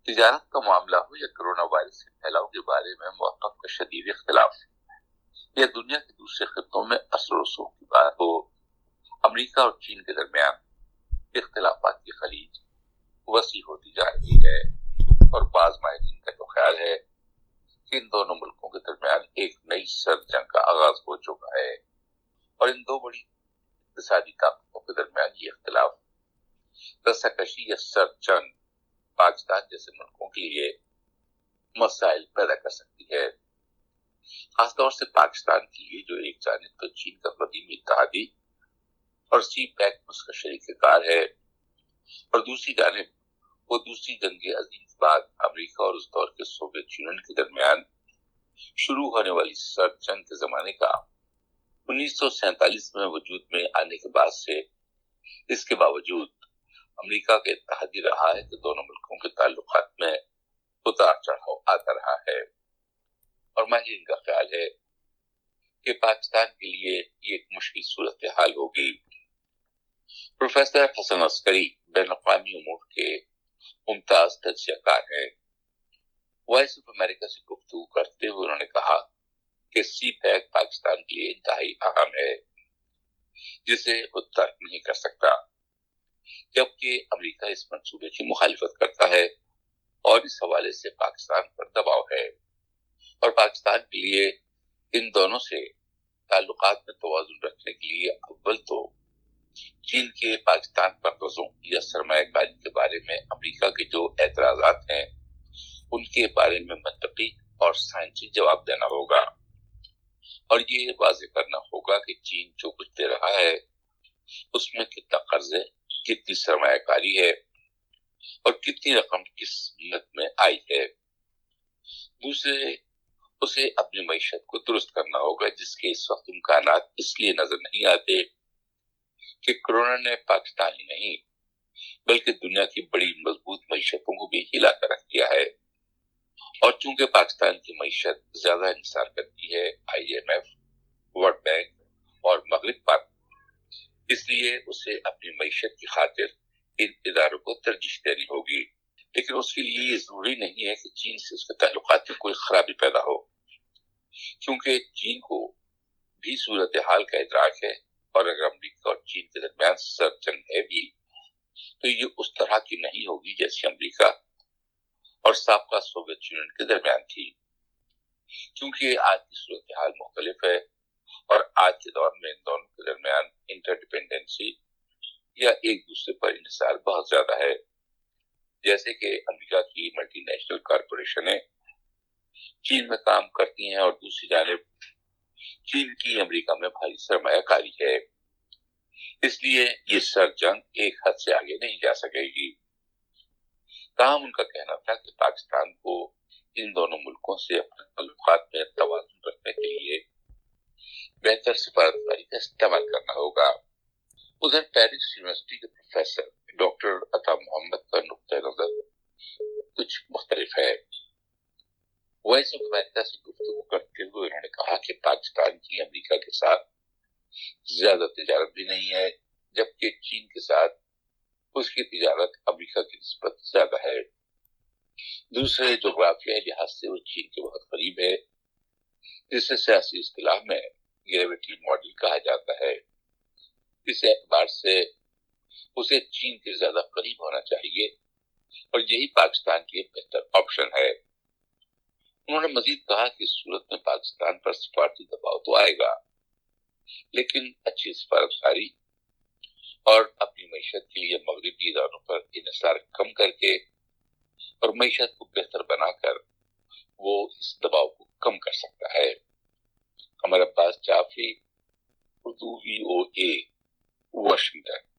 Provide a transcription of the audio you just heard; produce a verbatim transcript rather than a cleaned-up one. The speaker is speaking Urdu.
تجارت کا معاملہ ہو یا کرونا وائرس کے پھیلاؤ کے بارے میں موقف کا شدید اختلاف، یا دنیا کے دوسرے خطوں میں اثر و رسوخ کی بات ہو، امریکہ اور چین کے درمیان اختلافات کی خلیج وسیع ہوتی جا رہی ہے، اور بعض ماہرین کا تو خیال ہے کہ ان دونوں ملکوں کے درمیان ایک نئی سرد جنگ کا آغاز ہو چکا ہے، اور ان دو بڑی اقتصادی طاقتوں کے درمیان یہ اختلاف رساکشی یا سرد جنگ پاکستان جیسے ملکوں کے لیے مسائل پیدا کر سکتی ہے، خاص طور سے پاکستان کے لیے جو ایک جانب تو چین کا قدیمی اتحادی اور سی پیک اس کا شریک کار ہے، اور دوسری جانب وہ دوسری جنگ عظیم کے بعد امریکہ اور اس دور کے سوویت یونین کے درمیان شروع ہونے والی سرد جنگ کے زمانے کا انیس سو سینتالیس میں وجود میں آنے کے بعد سے اس کے باوجود امریکہ کا اتحادی رہا ہے کہ دونوں ملکوں کے تعلقات میں اتار چڑھاؤ آتا رہا ہے، اور ماہرین کا خیال ہے کہ پاکستان کے لیے یہ ایک مشکل صورتحال ہوگی۔ پروفیسر حسن عسکری بین الاقوامی امور کے ممتاز تجزیہ کار ہیں۔ وائس آف امریکہ سے گفتگو کرتے ہوئے انہوں نے کہا کہ سی پیک پاکستان کے لیے انتہائی اہم ہے، جسے وہ ترک نہیں کر سکتا، جبکہ امریکہ اس منصوبے کی مخالفت کرتا ہے اور اس حوالے سے پاکستان پر دباؤ ہے، اور پاکستان کے لیے ان دونوں سے تعلقات میں توازن رکھنے کے لیے اول تو چین کے پاکستان پر قرضوں یا سرمایہ کاری کے بارے میں امریکہ کے جو اعتراضات ہیں ان کے بارے میں منطقی اور سائنسی جواب دینا ہوگا، اور یہ واضح کرنا ہوگا کہ چین جو کچھ دے رہا ہے اس میں کتنا قرض ہے، کتنی سرمایہ کاری ہے، اور کتنی رقم کس ملک میں آئی ہے۔ دوسرے، اسے اپنی معیشت کو درست کرنا ہوگا، جس کے اس وقت امکانات اس لیے نظر نہیں آتے کہ کرونا نے پاکستان ہی نہیں بلکہ دنیا کی بڑی مضبوط معیشتوں کو بھی ہلا کر رکھ دیا ہے، اور چونکہ پاکستان کی معیشت زیادہ انحصار کرتی ہے I M F, world bank اور مغرب پر، اس لیے اسے اپنی معیشت کی خاطر ان اداروں کو ترجیح دینی ہوگی، لیکن اس کے لیے یہ ضروری نہیں ہے کہ چین سے اس کے تعلقات میں کوئی خرابی پیدا ہو، کیونکہ چین کو بھی صورتحال کا ادراک ہے، اور اگر امریکہ اور چین کے درمیان سرد جنگ ہے بھی تو یہ اس طرح کی نہیں ہوگی جیسی امریکہ اور سابقہ سوویت یونین کے درمیان تھی، کیونکہ آج کی صورتحال مختلف ہے، اور آج کے دور میں ان دونوں کے درمیان انٹر ڈیپینڈنسی یا ایک دوسرے پر انحصار بہت زیادہ ہے، جیسے کہ امریکہ کی ملٹی نیشنل کارپوریشنیں چین میں کام کرتی ہیں، اور دوسری جانب چین کی امریکہ میں بھاری سرمایہ کاری ہے، اس لیے یہ سرد جنگ ایک حد سے آگے نہیں جا سکے گی۔ تاہم ان کا کہنا تھا کہ پاکستان کو ان دونوں ملکوں سے اپنے تعلقات میں توازن رکھنے کے لیے بہتر سفارتکاری کا استعمال کرنا ہوگا۔ ادھر پیرس یونیورسٹی کے پروفیسر ڈاکٹر عطا محمد کا نقطۂ نظر کچھ مختلف ہے۔ وائس آف امریکہ سے گفتگو کرتے ہوئے انہوں نے کہا کہ پاکستان کی امریکہ کے ساتھ زیادہ تجارت بھی نہیں ہے، جبکہ چین کے ساتھ اس کی تجارت امریکہ کی نسبت زیادہ ہے۔ دوسرے، جغرافیائی لحاظ سے وہ چین کے بہت قریب ہے، جسے سیاسی اصطلاح میں گریوٹی ماڈل کہا جاتا ہے۔ اس اعتبار سے اسے چین کے زیادہ قریب ہونا چاہیے، اور یہی پاکستان کے بہتر آپشن ہے۔ انہوں نے مزید کہا کہ اس صورت میں پاکستان پر سفارتی دباؤ تو آئے گا، لیکن اچھی سفارتکاری اور اپنی معیشت کے لیے مغربی اداروں پر انحصار کم کر کے اور معیشت کو بہتر بنا کر وہ اس دباؤ کو کم کر سکتا ہے۔ Qamar Abbas Jafri, Urdu V O A, Washington.